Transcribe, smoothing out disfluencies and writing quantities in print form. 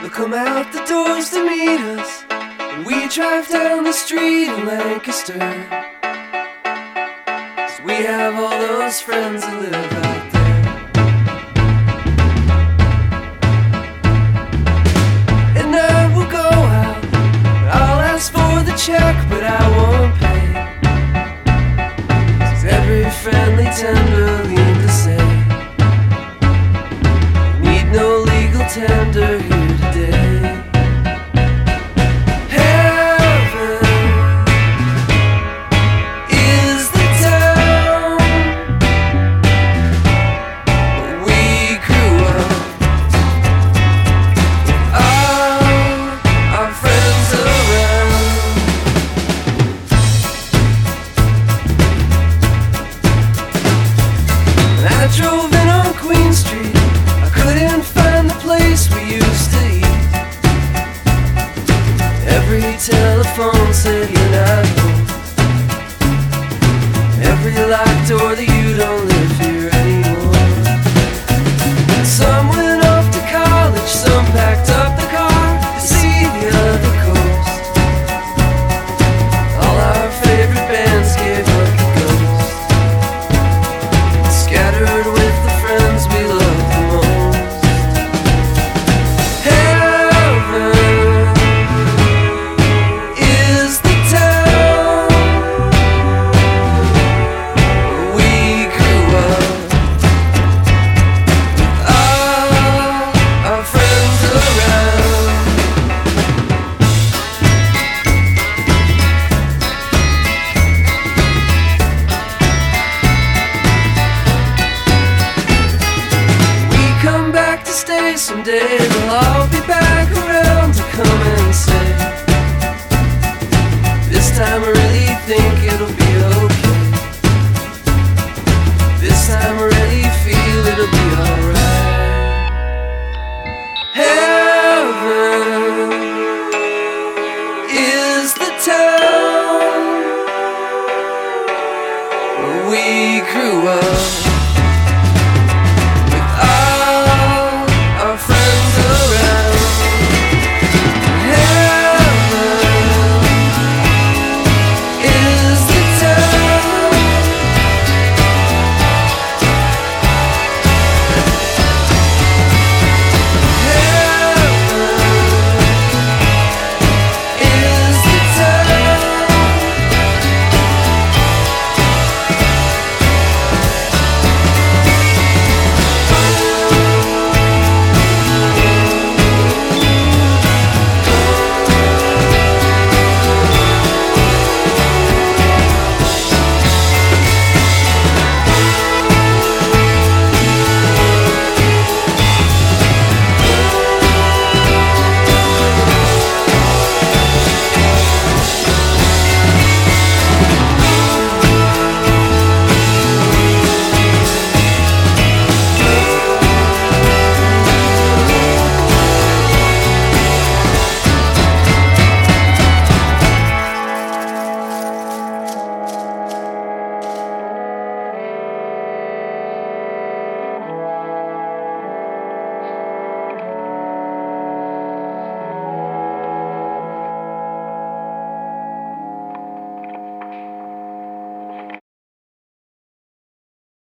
They'll come out the doors to meet us when we drive down the street in Lancaster. 'Cause we have all those friends that live out there. At night we'll go out, I'll ask for the check, but I won't pay. 'Cause every friendly tender lean to say, need no legal tender here today. Heaven is the town where we grew up. All our friends around. And I drove in on Queen Street. I couldn't find the place we used to eat. Every telephone said you're not home. Every locked door that you don't live here anymore. Some went off to college, some packed up the car to see the other coast. All our favorite bands gave up the ghost. Scattered with the friends we love the most. Heaven is the town where we grew up. All our friends around. We come back to stay someday. They'll all be back around to come and say, this time I really think it'll be